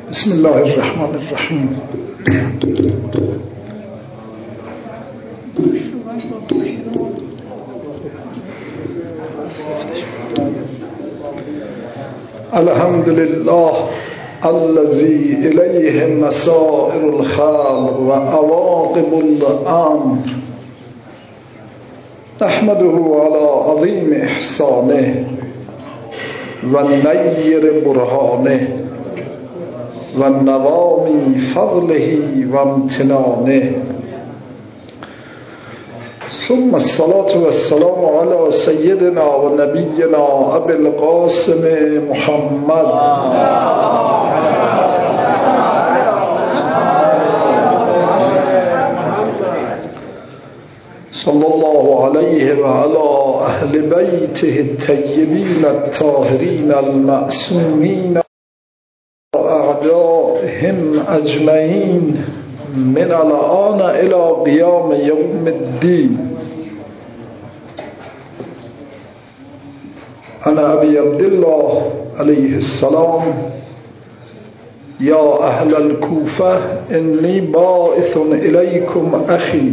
بسم الله الرحمن الرحیم. الحمد لله الذي إليه مسائر الخلق وعواقب الأمر، نحمده على عظيم إحسانه ونير برهانه ونوام فضله وامتنانه، ثم الصلاة والسلام على سيدنا ونبينا أبي القاسم محمد صلى الله عليه وعلى أهل بيته الطيبين الطاهرين المعصومين وأعدائهم أجمعين من الآن إلى قيام يوم الدين. أنا أبي عبد الله عليه السلام يا أهل الكوفة إني باعث إليكم أخي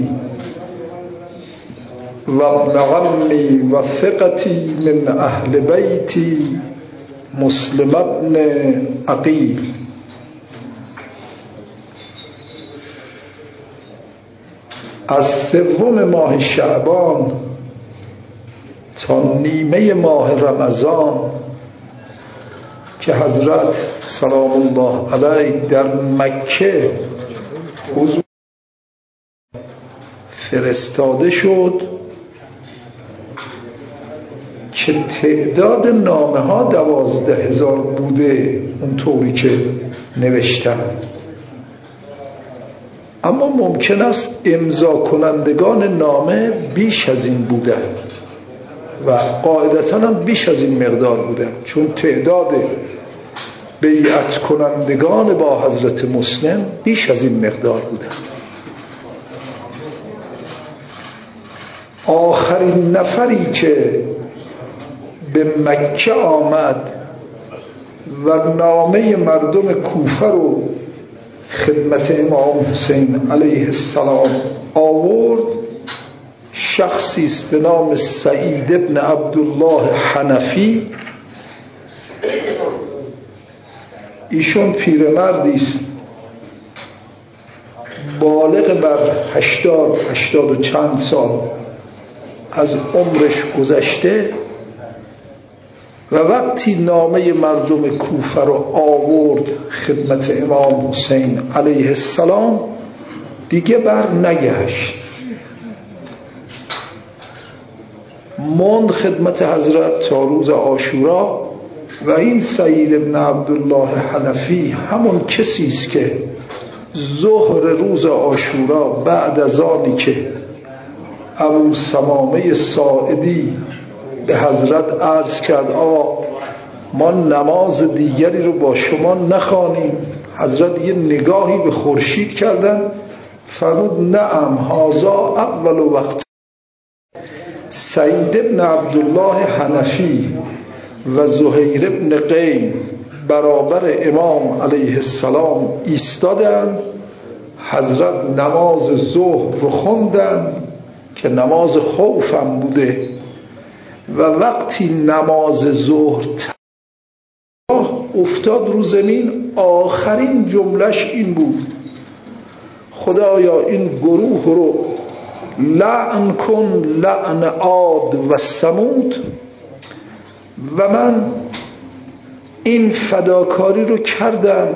وابن عمي وثقتي من أهل بيتي مسلم بن عقیل. از سوم ماه شعبان تا نیمه ماه رمضان که حضرت سلام الله علیه در مکه حضور فرستاده شد که تعداد نامه ها 12,000 بوده اونطوری که نوشتن، اما ممکن است امضا کنندگان نامه بیش از این بودن و قاعدتاً هم بیش از این مقدار بودن، چون تعداد بیعت کنندگان با حضرت مسلم بیش از این مقدار بودن. آخرین نفری که به مکه آمد و نامه مردم کوفه رو خدمت امام حسین علیه السلام آورد شخصی است به نام سعید ابن عبدالله حنفی. ایشون پیرمردی است بالغ بر 80 و چند سال از عمرش گذشته و وقتی نامه مردم کوفه رو آورد خدمت امام حسین علیه السلام دیگه بر نگشت، ماند خدمت حضرت تا روز عاشورا. و این سعید ابن عبدالله حنفی همون کسی است که ظهر روز عاشورا بعد از آنی که ابو ثمامه ساعدی به حضرت عرض کرد آقا ما نماز دیگری رو با شما نخوانیم، حضرت یه نگاهی به خورشید کردن فرمود نعم هذا اول وقت. سعید ابن عبدالله حنفی و زهیر ابن قیم برابر امام علیه السلام ایستادن، حضرت نماز ظهر رو خوندن که نماز خوفم بوده و وقتی نماز ظهر افتاد رو زمین آخرین جملش این بود خدایا این گروه رو لعن کن لعن عاد و ثمود و من این فداکاری رو کردم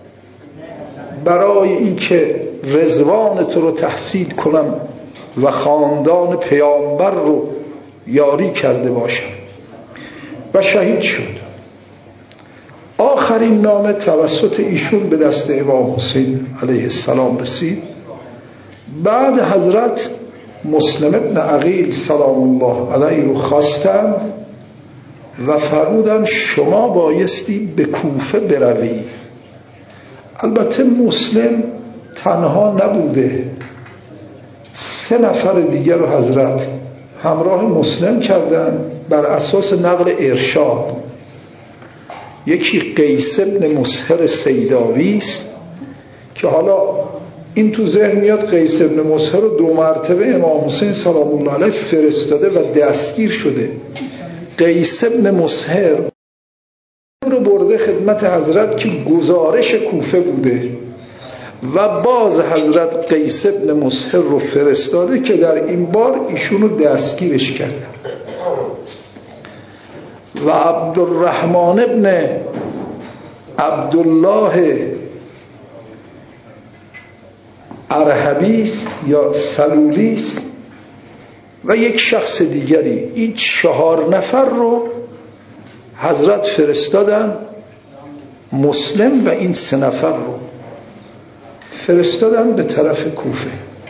برای اینکه رضوان تو رو تحصیل کنم و خاندان پیامبر رو یاری کرده باشم و شهید شد. آخرین نامه توسط ایشون به دست امام حسین علیه السلام رسید. بعد حضرت مسلم ابن عقیل سلام الله علیه رو خواستند و فرمودند شما بایستی به کوفه بروی. البته مسلم تنها نبوده، 3 نفر دیگر رو حضرت همراه مسلم کردند بر اساس نقل ارشاد یکی قیس ابن مسهر سیداوی است که حالا این تو ذهن میاد قیس ابن مسهر رو 2 مرتبه امام حسین سلام الله علیه فرستاده و دستگیر شده. قیس ابن مسهر رو برده خدمت حضرت که گزارش کوفه بوده و باز حضرت قیس ابن مسهر رو فرستاده که در این بار ایشون رو دستگیرش کردن. و عبدالرحمن ابن عبدالله ارهبیست یا سلولیست و یک شخص دیگری، این 4 نفر رو حضرت فرستادن. مسلم و این 3 نفر رو فرستادن به طرف کوفه.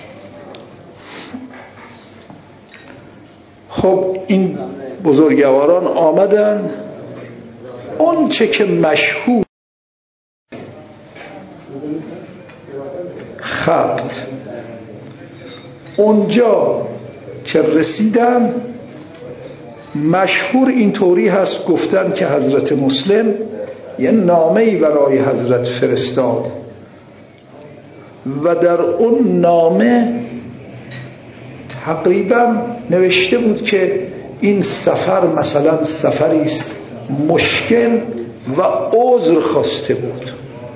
خب این بزرگواران آمدن، اون چه که مشهور خبت اونجا که رسیدن، مشهور اینطوری هست گفتن که حضرت مسلم یه نامه‌ای برای حضرت فرستاد و در اون نامه تقریبا نوشته بود که این سفر مثلا سفری است مشکل و عذر خواسته بود.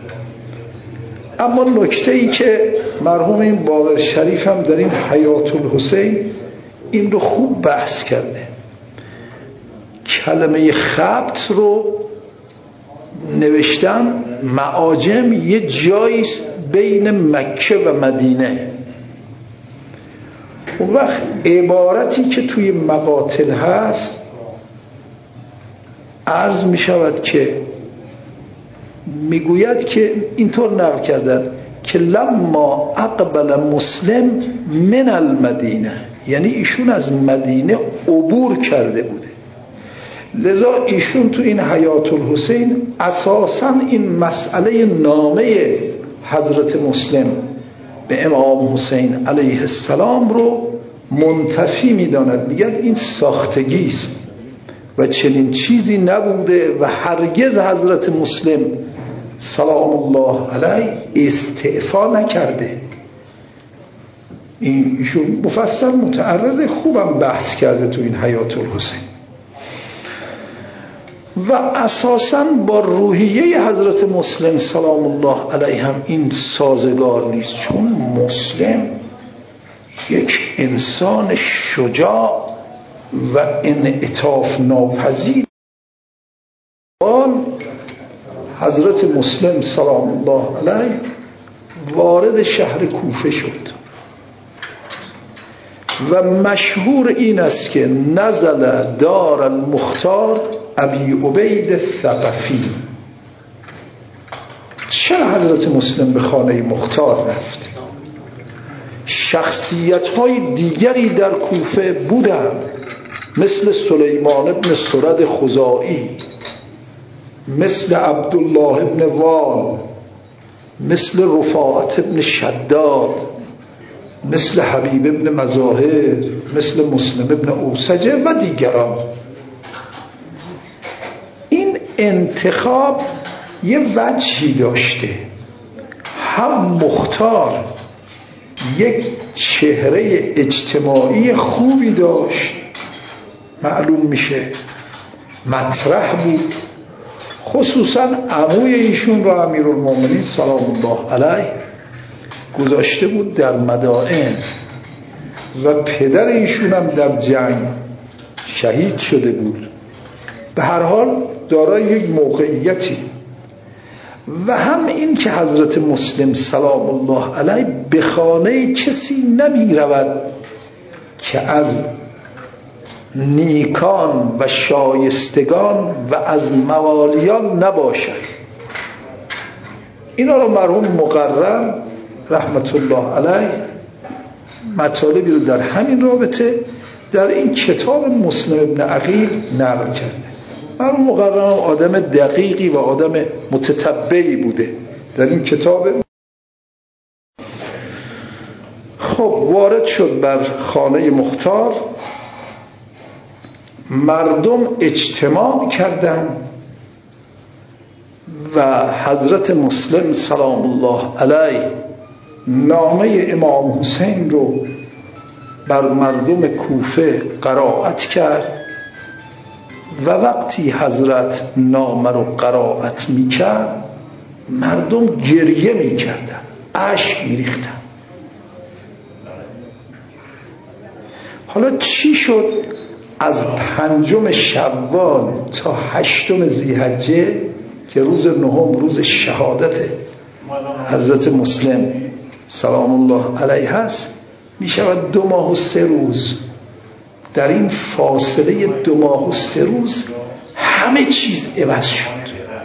اما نکته‌ای که مرحوم این باقر شریف هم در این حیات الحسین این رو خوب بحث کرده، کلمه خبت رو نوشتن معاجم یه جاییست بین مکه و مدینه. اون وقت عبارتی که توی مقاتل هست عرض می شود که میگوید که اینطور نقل کردن که لما اقبل مسلم من المدینه، یعنی ایشون از مدینه عبور کرده بوده. لذا ایشون تو این حیات الحسین اساساً این مسئله نامه حضرت مسلم به امام حسین علیه السلام رو منتفی میداند، میگن این ساختگی است و چنین چیزی نبوده و هرگز حضرت مسلم سلام الله علیه استعفا نکرده. ایشون مفصل متعرض خوبم بحث کرده تو این حیات الحسین و اساساً با روحیه حضرت مسلم سلام الله علیه هم این سازگار نیست، چون مسلم یک انسان شجاع و انعطاف ناپذیر. حضرت مسلم سلام الله علیه وارد شهر کوفه شد و مشهور این است که نزل دار المختار ابی عبید الثقفی. چرا حضرت مسلم به خانه مختار رفت؟ شخصیت‌های دیگری در کوفه بودند، مثل سلیمان ابن سرد خزاعی، مثل عبدالله ابن وال، مثل رفاعت ابن شداد، مثل حبیب ابن مظاهر، مثل مسلم ابن اوسجه و دیگران. این انتخاب یه وجهی داشته، هم مختار یک چهره اجتماعی خوبی داشت، معلوم میشه مطرح بود، خصوصا عموی ایشون را امیرالمومنین سلام الله علیه گذاشته بود در مدائن و پدر ایشون هم در جنگ شهید شده بود. به هر حال دارای یک موقعیتی. و هم این که حضرت مسلم سلام الله علیه به خانه کسی نمی رود که از نیکان و شایستگان و از موالیان نباشد. اینا رو مرحوم مقرر رحمت الله علیه مطالبی رو در همین رابطه در این کتاب مسلم ابن عقیل نقل کرده. مرحوم مقرر آدم دقیقی و آدم متتبعی بوده در این کتاب. خب وارد شد بر خانه مختار، مردم اجتماع کردند و حضرت مسلم سلام الله علیه نامه امام حسین رو بر مردم کوفه قرائت کرد و وقتی حضرت نامه رو قرائت میکرد مردم گریه میکردن، اشک میریختن. حالا چی شد از 5 شوال تا 8 ذی‌حجه که روز 9 روز شهادت حضرت مسلم سلام الله علیه هست میشود 2 ماه و 3 روز. در این فاصله 2 ماه و 3 روز همه چیز عوض شد.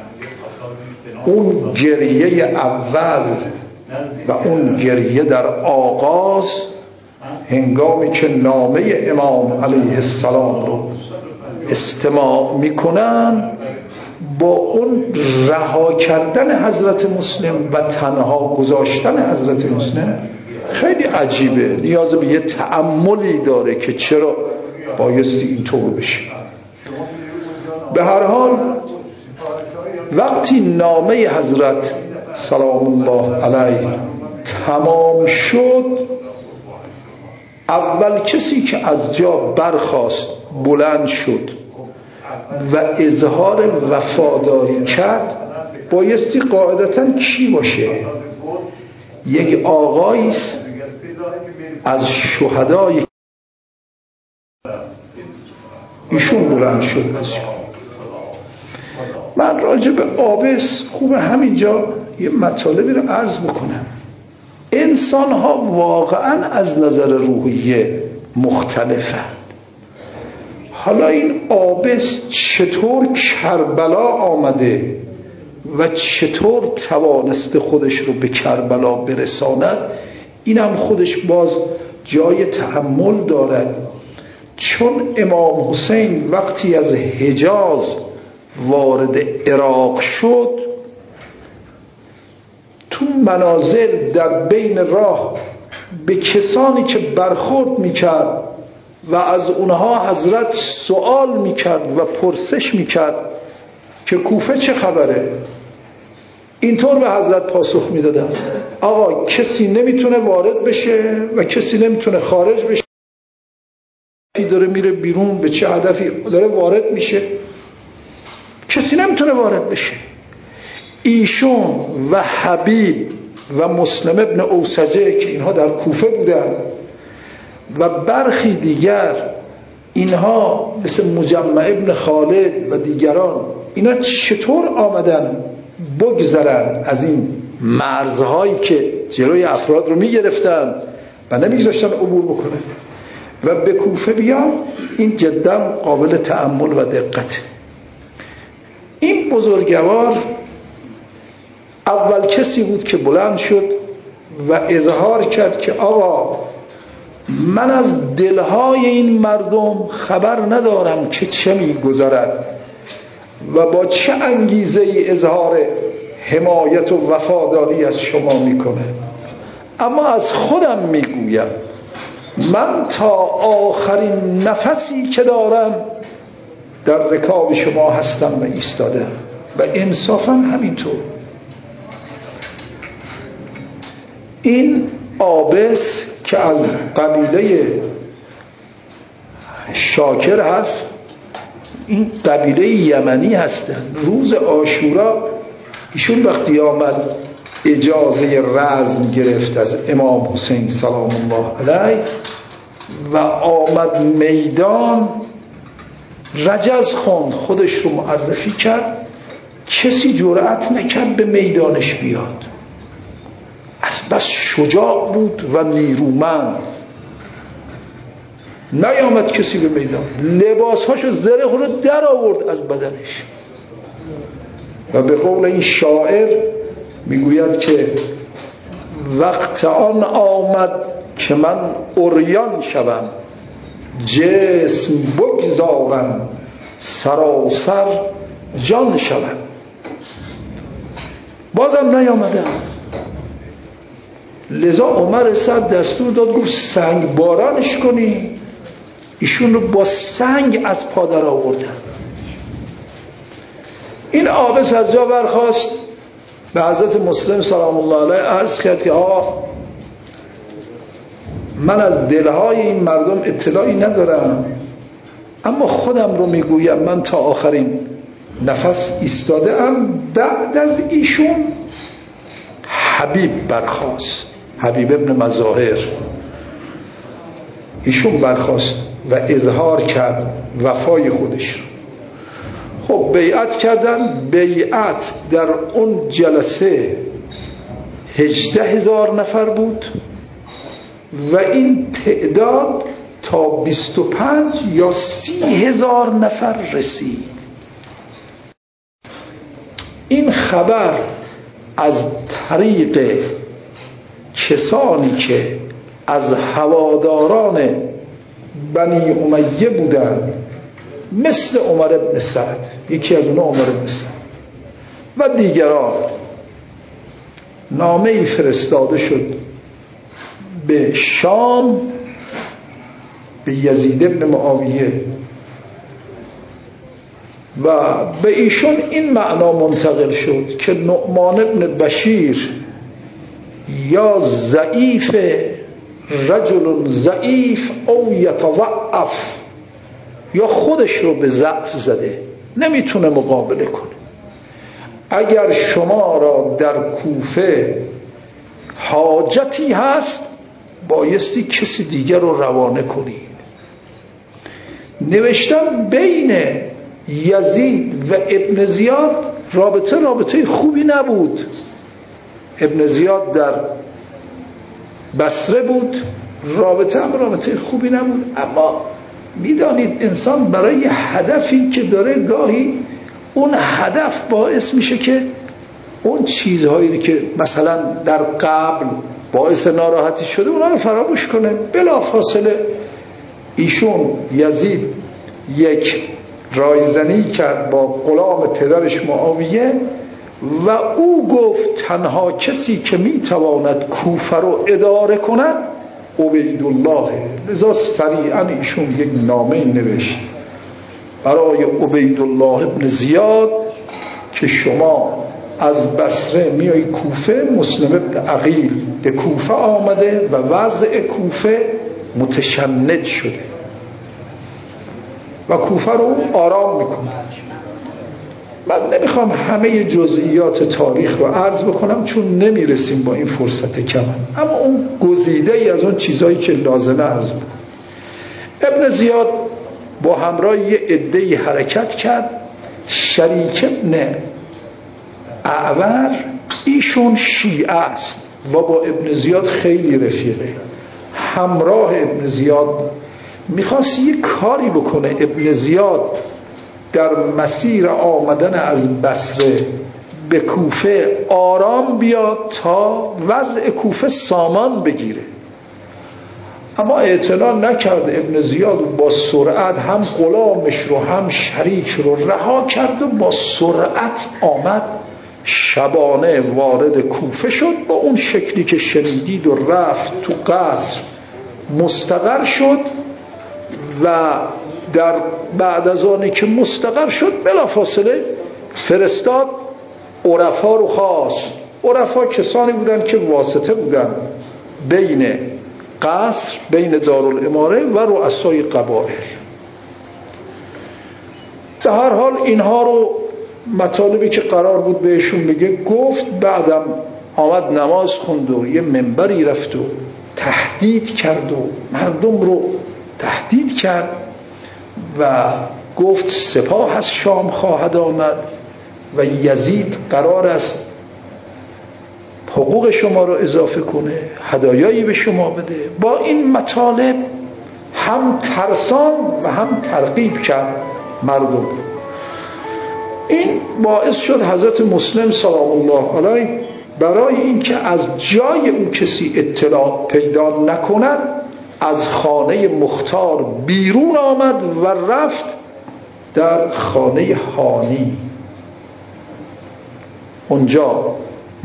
اون گریه اول و اون گریه در آغاز هنگامی که نامه امام علیه السلام رو استماع میکنن با اون رها کردن حضرت مسلم و تنها گذاشتن حضرت مسلم خیلی عجیبه، نیاز به یه تأملی داره که چرا بایستی اینطور بشه. به هر حال وقتی نامه حضرت سلام الله علیه تمام شد اول کسی که از جا برخاست بلند شد و اظهار وفاداری کرد بایستی قاعدتاً کی باشه؟ یک آقایست از شهدای ایشون بلند شد از جا. من راجع به آبس خوبه همینجا یه مطالبی رو عرض بکنم. انسان ها واقعا از نظر روحیه مختلفند. حالا این آبس چطور کربلا آمده و چطور توانسته خودش رو به کربلا برساند اینم خودش باز جای تأمل دارد. چون امام حسین وقتی از حجاز وارد عراق شد تو منازل در بین راه به کسانی که برخورد میکرد و از اونها حضرت سوال میکرد و پرسش میکرد که کوفه چه خبره، اینطور به حضرت پاسخ میدادن آقا کسی نمیتونه وارد بشه و کسی نمیتونه خارج بشه، داره میره بیرون به چه هدفی داره وارد میشه، کسی نمیتونه وارد بشه. ایشون و حبیب و مسلم ابن اوسجه که اینها در کوفه بودن و برخی دیگر اینها مثل مجمع ابن خالد و دیگران اینا چطور آمدن بگذرن از این مرزهایی که جلوی افراد رو میگرفتن و نمیگذاشتن عبور بکنه و به کوفه بیان، این جدا قابل تأمل و دقته. این بزرگوار اول کسی بود که بلند شد و اظهار کرد که آقا من از دلهای این مردم خبر ندارم که چه میگذرد و با چه انگیزه ای اظهار حمایت و وفاداری از شما میکنه، اما از خودم میگویم من تا آخرین نفسی که دارم در رکاب شما هستم و ایستادم و انصافا همینطور. این آبس که از قبیله شاکر هست، این قبیله یمنی هستن. روز عاشورا ایشون وقتی آمد اجازه رزم گرفت از امام حسین سلام الله علیه و آمد میدان رجز خواند، خودش رو معرفی کرد، کسی جرأت نکرد به میدانش بیاد، از بس شجاع بود و نیرومند. نیامد کسی به میدان، لباسهاشو زره رو در آورد از بدنش و به قول این شاعر میگوید که وقت آن آمد که من عریان شوم، جسم بگذارم سراسر جان شوم. بازم نیامدم، لذا عمر سعد دستور داد گفت سنگ بارانش کنی. ایشون رو با سنگ از پا در آوردن. این عابس از جا برخاست، به حضرت مسلم سلام الله علیه عرض کرد که من از دلهای این مردم اطلاعی ندارم، اما خودم رو میگویم من تا آخرین نفس ایستاده ام. بعد از ایشون حبیب برخاست، حبیب ابن مظاهر، ایشون برخاست و اظهار کرد وفای خودش. خب بیعت کردن. بیعت در اون جلسه 18,000 نفر بود و این تعداد تا 25 یا 30,000 نفر رسید. این خبر از طریق کسانی که از هواداران بنی امیه بودند، مثل عمر بن سعد، یکی از اونها عمر بن سعد و دیگران، نامه‌ای فرستاده شد به شام به یزید ابن معاویه و به ایشون این معنا منتقل شد که نعمان ابن بشیر یا ضعیف، رجل ضعیف او یتضعف، یا خودش رو به ضعف زده، نمیتونه مقابله کنه. اگر شما را در کوفه حاجتی هست بایستی کسی دیگر رو روانه کنید. نوشتم بین یزید و ابن زیاد رابطه خوبی نبود. ابن زیاد در بصره بود، رابطه خوبی نبود. اما میدانید انسان برای هدفی که داره گاهی اون هدف باعث میشه که اون چیزهایی که مثلا در قبل باعث ناراحتی شده اونا رو فراموش کنه. بلافاصله ایشون یزید یک رایزنی کرد با غلام پدرش معاویه و او گفت تنها کسی که میتواند کوفه رو اداره کند عبیدالله. لذا سریعا ایشون یک نامه نوشت برای عبیدالله ابن زیاد که شما از بصره میای کوفه. مسلم ابن عقیل به کوفه آمده و وضع کوفه متشنج شده و کوفه رو آرام میکنه. من نمیخوام همه جزئیات تاریخ رو عرض بکنم چون نمیرسیم با این فرصت کم، اما اون گزیده ای از اون چیزهایی که لازمه عرض بکنم. ابن زیاد با همراه یه عده‌ای حرکت کرد. شریک ابن اعور ایشون شیعه است و با ابن زیاد خیلی رفیقه. همراه ابن زیاد میخواست یه کاری بکنه. ابن زیاد در مسیر آمدن از بصره به کوفه آرام بیاد تا وضع کوفه سامان بگیره، اما اعتنا نکرد. ابن زیاد با سرعت هم غلامش رو هم شریک رو رها کرد و با سرعت آمد، شبانه وارد کوفه شد. با اون شکلی که شنیدید و رفت تو قصر مستقر شد و در بعد از آنی که مستقر شد بلافاصله فرستاد عرفا رو خواست. عرفا کسانی بودن که واسطه بودن بین قصر، بین دارالاماره و رؤسای قبایل. در هر حال اینها رو مطالبی که قرار بود بهشون بگه گفت. بعدم آمد نماز خوند و یه منبری رفت و تهدید کرد و مردم رو تهدید کرد و گفت سپاه از شام خواهد آمد و یزید قرار است حقوق شما رو اضافه کنه، هدایایی به شما بده. با این مطالب هم ترسان و هم ترغیب کرد مردم. این باعث شد حضرت مسلم سلام الله علیه برای اینکه از جای او کسی اطلاع پیدا نکند از خانه مختار بیرون آمد و رفت در خانه هانی. اونجا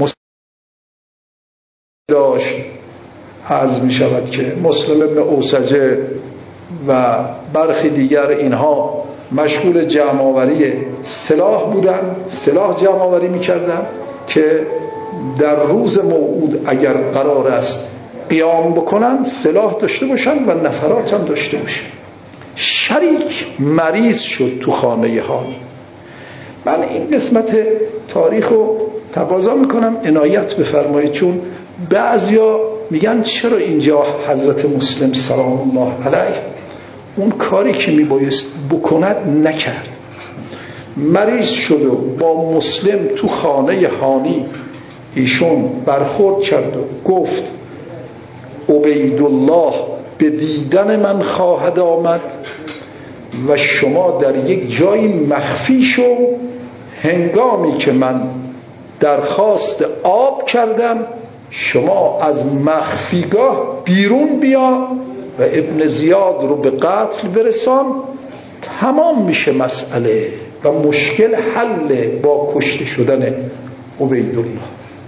داشت عرض می شود که مسلم ابن اوسجه و برخی دیگر اینها مشغول جمع‌آوری سلاح بودن، سلاح جمع‌آوری می‌کردن که در روز موعود اگر قرار است قیام بکنن سلاح داشته باشن و نفرات هم داشته باشن. شریک مریض شد تو خانه هانی. من این قسمت تاریخ رو تقاضا میکنم عنایت بفرمایید، چون بعضیا میگن چرا اینجا حضرت مسلم سلام الله علیه اون کاری که میبایست بکند نکرد. مریض شد و با مسلم تو خانه هانی ایشون برخورد کرد و گفت عبیدالله به دیدن من خواهد آمد و شما در یک جای مخفی شو، هنگامی که من درخواست آب کردم شما از مخفیگاه بیرون بیا و ابن زیاد رو به قتل برسان، تمام میشه مسئله و مشکل حل با کشته شدن عبیدالله.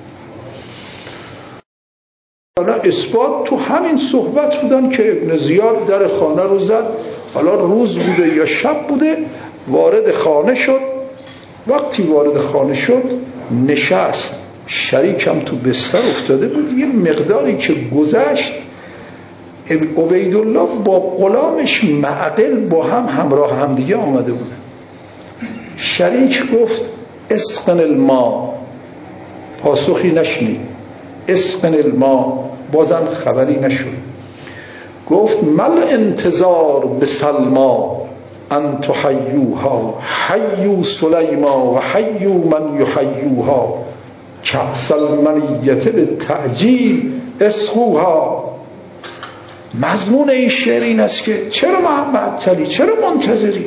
حالا اثبات تو همین صحبت بودن که ابن زیاد در خانه رو زد، حالا روز بوده یا شب بوده، وارد خانه شد. وقتی وارد خانه شد نشست، شریکم تو بستر افتاده بود. یه مقداری که گذشت عبیدالله با غلامش معقل با هم همراه همدیگه آمده بود. شریک گفت اسقن الماء، پاسخی نشنید. اسقن الماء، بازم خبری نشد. گفت مل انتظار به سلما ان تحیوها حیو سلیما و حیو من یحیوها کأس المنیت به تعجیل اسقوها. مضمون این شعر این است که چرا محمد تلی، چرا منتظری؟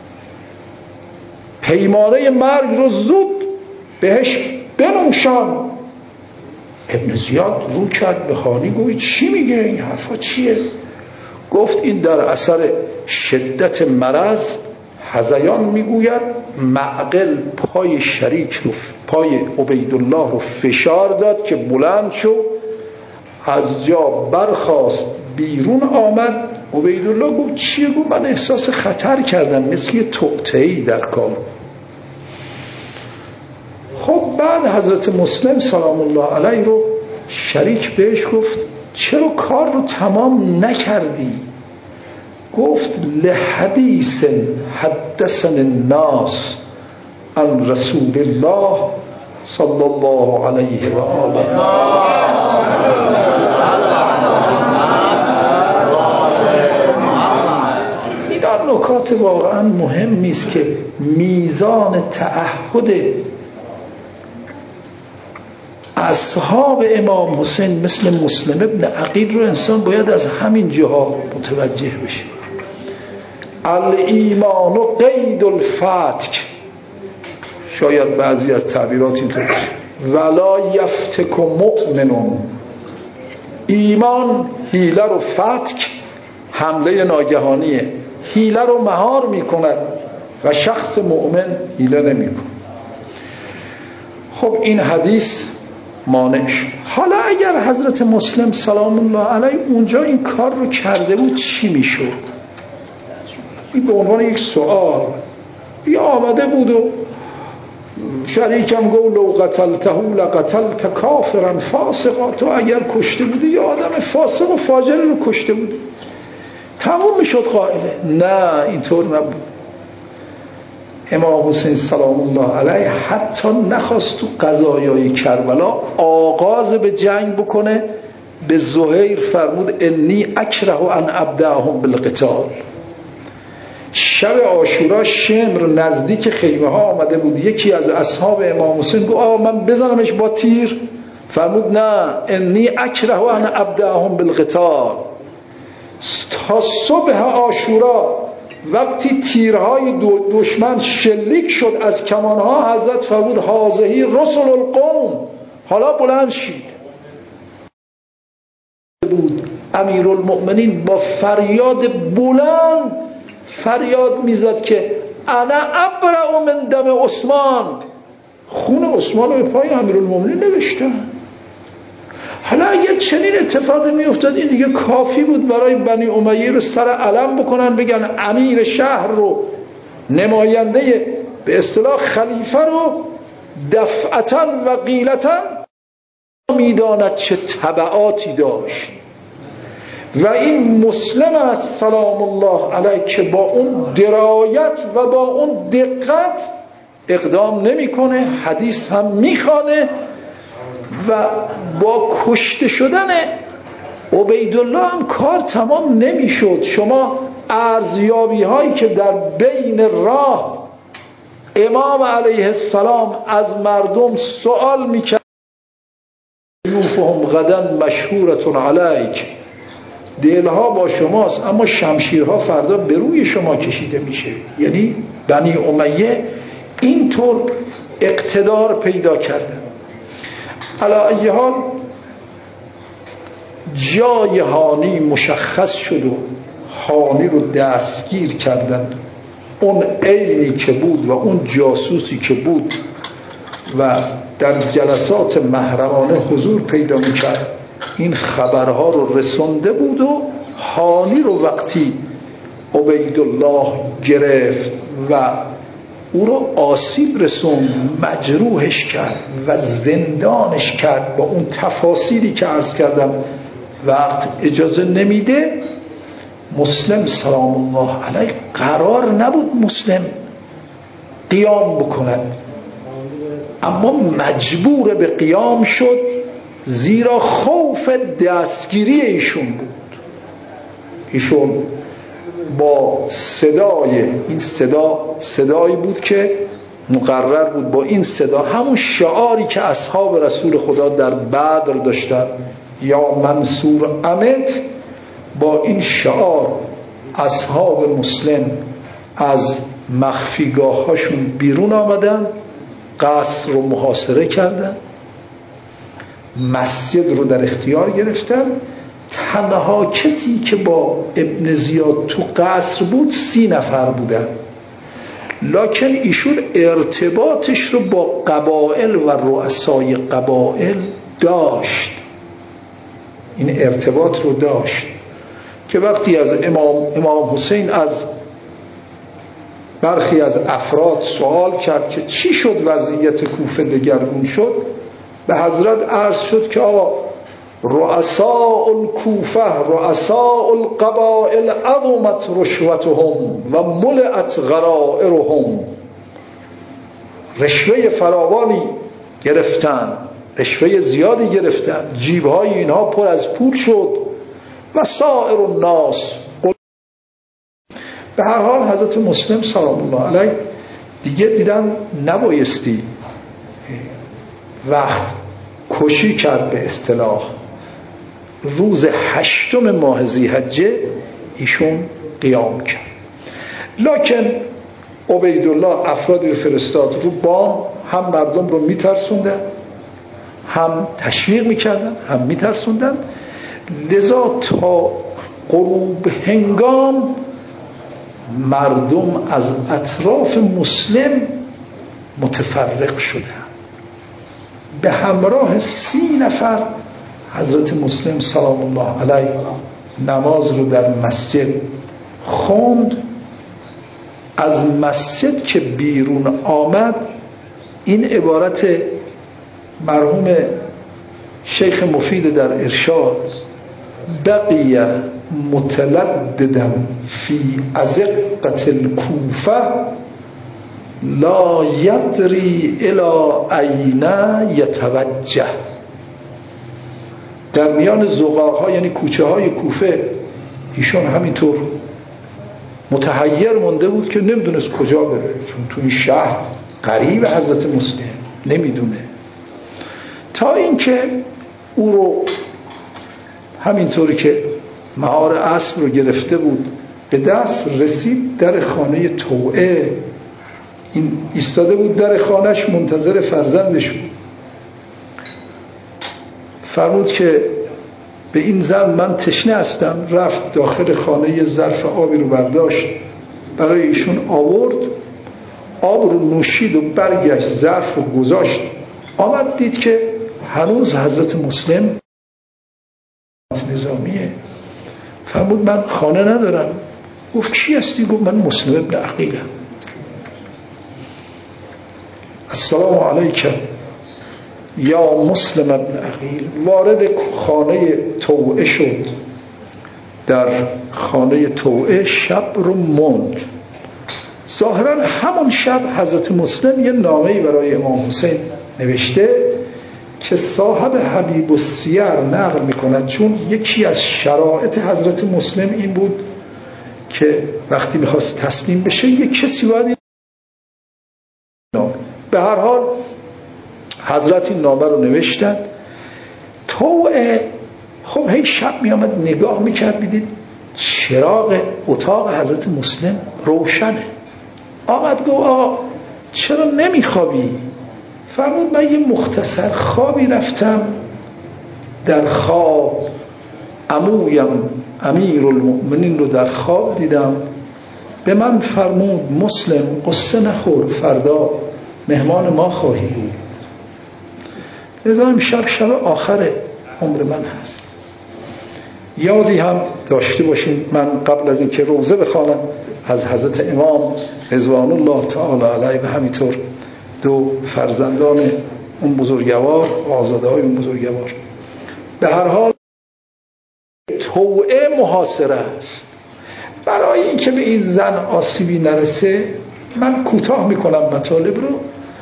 پیمانه مرگ رو زود بهش بنوشان. ابن زیاد رو کرد به هانی، گوید چی میگه این حرفا چیه؟ گفت این در اثر شدت مرض هذیان میگوید معقل پای شریک رو، پای عبیدالله رو فشار داد که بلند شو، از جا برخاست بیرون آمد. عبیدالله گفت چیه؟ گفت من احساس خطر کردم، مثل یه توطئه‌ای در کار. خب بعد حضرت مسلم سلام الله علیه رو شریک بهش گفت چرا کار رو تمام نکردی؟ گفت لحدیث حدثن الناس عن رسول الله صلی الله علیه و آله. این نکات واقعا مهمی است که میزان تعهد اصحاب امام حسین مثل مسلم ابن عقیل رو انسان باید از همین جاها متوجه بشه. الایمان و قید الفتک، شاید بعضی از تعبیرات اینطور باشه، ولا یفتک مؤمنون. ایمان حیله رو فتک، حمله ناگهانیه، حیله رو مهار میکند و شخص مؤمن حیله نمیکند. خب این حدیث مانع شد. حالا اگر حضرت مسلم سلام الله علیه اونجا این کار رو کرده بود چی میشد؟ این به عنوان یک سوال بیا آمده بود و شریکم گفت لو قتلته لقتلت کافرا فاسقا، تو اگر کشته بودی یا آدم فاسق و فاجر رو کشته بودی، تموم میشد قائله. نه اینطور نبود. امام حسین سلام الله علیه حتی نخواست تو قضایای کربلا آغاز به جنگ بکنه، به زهیر فرمود انی اکره ان ابدأهم بالقتال. شب عاشورا شمر نزدیک خیمه ها آمده بود، یکی از اصحاب امام حسین گفت آقا من بزنمش با تیر؟ فرمود نه انی اکره ان ابدأهم بالقتال. تا صبح عاشورا وقتی تیرهای دشمن شلیک شد از کمانها، حضرت فرمود هذه رسل القوم، حالا بلند شید. بود امیرالمؤمنین با فریاد بلند فریاد میزد که انا ابرأ من دم عثمان، خون عثمان رو به پای امیرالمؤمنین نوشتن. حالا اگر چنین اتفاقی میافتاد این دیگه کافی بود برای بنی امیه رو سر علم بکنن، بگن امیر شهر رو نماینده به اصطلاح خلیفه رو دفعتاً و قیلتاً میداند چه تبعاتی داشت. و این مسلم است سلام الله علیه که با اون درایت و با اون دقت اقدام نمیکنه، حدیث هم میخوانه و با کشته شدن عبیدالله هم کار تمام نمیشد. شما ارزیابی هایی که در بین راه امام علیه السلام از مردم سوال میکرد، یوفهم غدا مشهورتون علیک، دلها با شماست اما شمشیرها فردا به روی شما کشیده میشه. یعنی بنی امیه اینطور اقتدار پیدا کردن. علی ای حال جای هانی مشخص شد و هانی رو دستگیر کردند. اون عینی که بود و اون جاسوسی که بود و در جلسات محرمانه حضور پیدا میکرد این خبرها رو رسونده بود و هانی رو وقتی عبیدالله گرفت و او رو آسیب رسوند، مجروحش کرد و زندانش کرد با اون تفاصیلی که عرض کردم، وقت اجازه نمیده. مسلم سلام الله علیه قرار نبود مسلم قیام بکند، اما مجبور به قیام شد زیرا خوف دستگیری ایشون بود. ایشون با صدای این صدایی بود که مقرر بود با این صدا، همون شعاری که اصحاب رسول خدا در بدر داشتن یا منصور امت، با این شعار اصحاب مسلم از مخفیگاه هاشون بیرون آمدن، قصر رو محاصره کردن، مسجد رو در اختیار گرفتن. تنها کسی که با ابن زیاد تو قصر بود 30 نفر بودن، لکن ایشون ارتباطش رو با قبائل و رؤسای قبائل داشت. این ارتباط رو داشت که وقتی از امام حسین از برخی از افراد سوال کرد که چی شد وضعیت کوفه دگرگون شد، به حضرت عرض شد که آقا رؤساء الکوفه رؤساء القبائل عظمت رشوتهم و ملئت غرائرهم، رشوه فراوانی گرفتن، رشوه زیادی گرفتن، جیبهای اینها پر از پول شد و سائر الناس. به هر حال حضرت مسلم سلام الله علیه دیگه دیدن نبایستی وقت کشی کرد. به اصطلاح روز 8 ماه ذی‌حجه ایشون قیام کرد، لکن عبیدالله افرادی رو فرستاد رو بام، هم مردم رو میترسوندن، هم تشویق میکردن، هم میترسوندن. لذا تا غروب هنگام مردم از اطراف مسلم متفرق شدند. به همراه 30 نفر حضرت مسلم سلام الله علیه نماز رو در مسجد خوند. از مسجد که بیرون آمد این عبارت مرحوم شیخ مفید در ارشاد، بقی متلددا فی ازقة الکوفه لا یدری الی این یتوجه، در میان زقاق‌ها یعنی کوچه های کوفه ایشون همینطور متحیر مونده بود که نمیدونست کجا بره، چون تو این شهر قریب حضرت مسلم نمیدونه، تا اینکه او رو همینطوری که مهار عصر رو گرفته بود به دست رسید در خانه توعه. این ایستاده بود در خانهش منتظر فرزندش بود. فرمود که به این زن من تشنه هستم. رفت داخل خانه یه ظرف آبی رو برداشت برای ایشون آورد، آب رو نوشید و برگشت ظرف رو گذاشت. آمد دید که هنوز حضرت مسلم نظامیه. فرمود من خانه ندارم. گفت کی هستی؟ گفت من مسلم ابن عقیلم. السلام علیک یا مسلم ابن عقیل. وارد خانه توعه شد. در خانه توعه شب رو موند. ظاهرا همون شب حضرت مسلم یه نامه‌ای برای امام حسین نوشته که صاحب حبیب السیر نقل میکند، چون یکی از شرایط حضرت مسلم این بود که وقتی میخواست تسلیم بشه یک کسی باید به هر حال حضرت این نامه رو نوشتن. توعه خب هی شب می آمد نگاه میکرد، بیدید چراغ اتاق حضرت مسلم روشنه. آمد گفت آقا چرا نمیخوابی؟ فرمود من یه مختصر خوابی رفتم، در خواب عمویم امیر المؤمنین رو در خواب دیدم، به من فرمود مسلم قصه نخور، فردا مهمان ما خواهی بود. لذا امشب شب آخر عمر من هست. یادی هم داشته باشین من قبل از اینکه روزه بخوانم از حضرت امام رضوان الله تعالی علیه و همینطور دو فرزندان اون بزرگوار و آزاده های اون بزرگوار، به هر حال توعه محاصره است. برای اینکه به این زن آسیبی نرسه من کوتاه میکنم مطالب رو.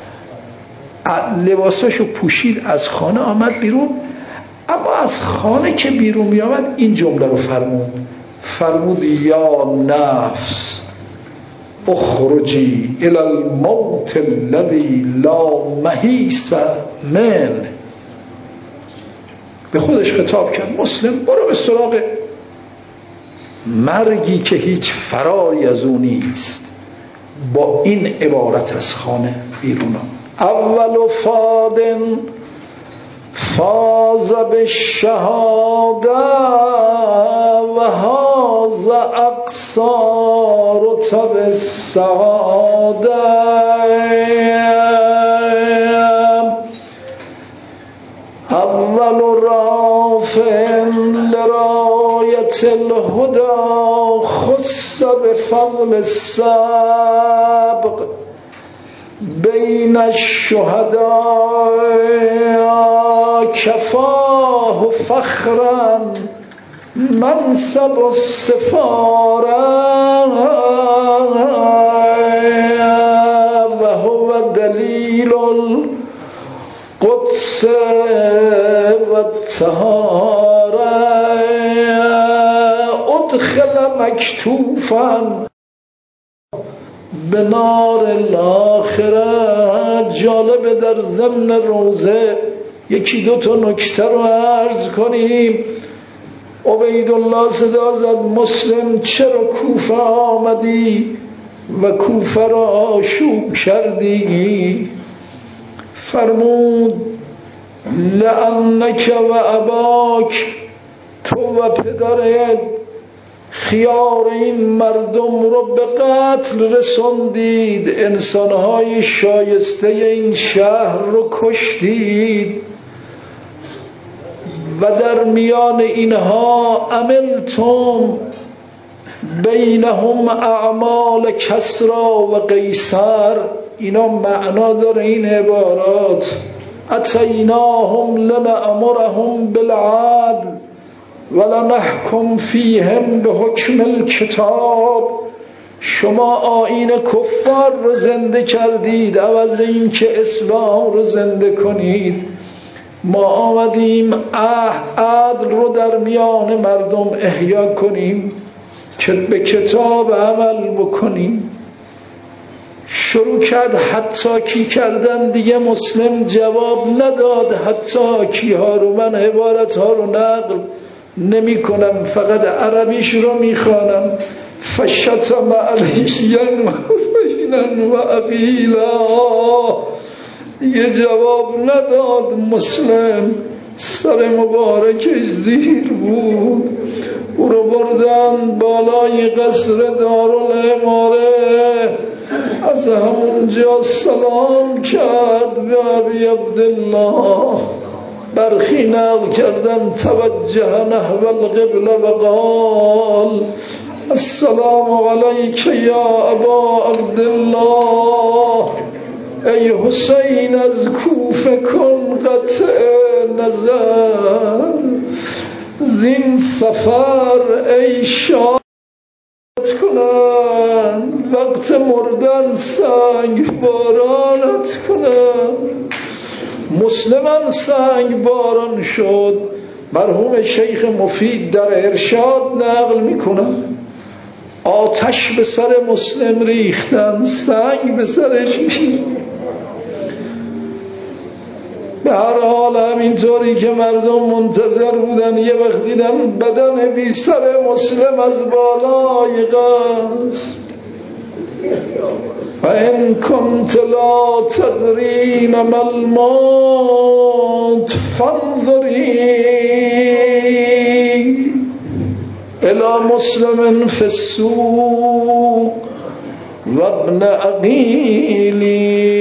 لباساشو پوشید، از خانه آمد بیرون. اما از خانه که بیرون می آمد این جمله رو فرمود یا نفس اخرجی الی الموت الذی لا محیص من. به خودش خطاب کرد مسلم برو به سراغ مرگی که هیچ فراری از اون نیست. با این عبارت از خانه بیرون آمد. اول فادن فاز بالشهاده و هاز اقصار رتب السعاده. اول رافع لرایت الهدى خص بفضل السبق بین الشهداء کفاه فخرا منصب السفاره و هو دلیل القدس و الطهاره ادخل مکتوفا به نار الاخره. جالبه در ضمن روزه یکی دو تا نکته رو عرض کنیم. عبیدالله صدا زد مسلم چرا کوفه آمدی و کوفه را آشوب کردی؟ فرمود لأنک و اباک، تو و پدرت خیار این مردم رو به قتل رسوندید، انسانهای شایسته این شهر رو کشتید و در میان اینها عملتم بینهم اعمال کسرا و قیصر. اینا معنا داره این عبارات. اتیناهم لنأمرهم بالعدل ولنحکم فیهم به حکم الکتاب. شما آیین کفار رو زنده کردید عوض این که اسلام رو زنده کنید. ما آمدیم عدل رو در میان مردم احیا کنیم که به کتاب عمل بکنیم. شروع کرد حتی کی کردن. دیگه مسلم جواب نداد حتی کی ها رو. من عبارت ها رو نقل نمی کنم، فقط عربیش رو می خوانم. فشتم علیاً و حسیناً و عقیلا. دیگه جواب نداد مسلم، سر مبارکش زیر بود. او رو بردن بالای قصر دارالاماره، از همونجا سلام کرد به ابی عبدالله. برخی نقل کردن توجه نحو القبله و قال السلام علیک یا ابا عبدالله ای حسین از کوفه کن قطع نظر، زین سفر ای شاد کنند، وقت مردن سنگ بارانت کنند. مسلمم سنگ باران شد. مرحوم شیخ مفید در ارشاد نقل میکنند آتش به سر مسلم ریختن، سنگ به سرش میشید. به هر حال همینطوری که مردم منتظر بودن، یه وقت دیدن بدن بی سر مسلم از بالای قصر. و ان کنت لا تدرین ما الموت فانظری الى مسلم فی السوق و ابن عقیلی.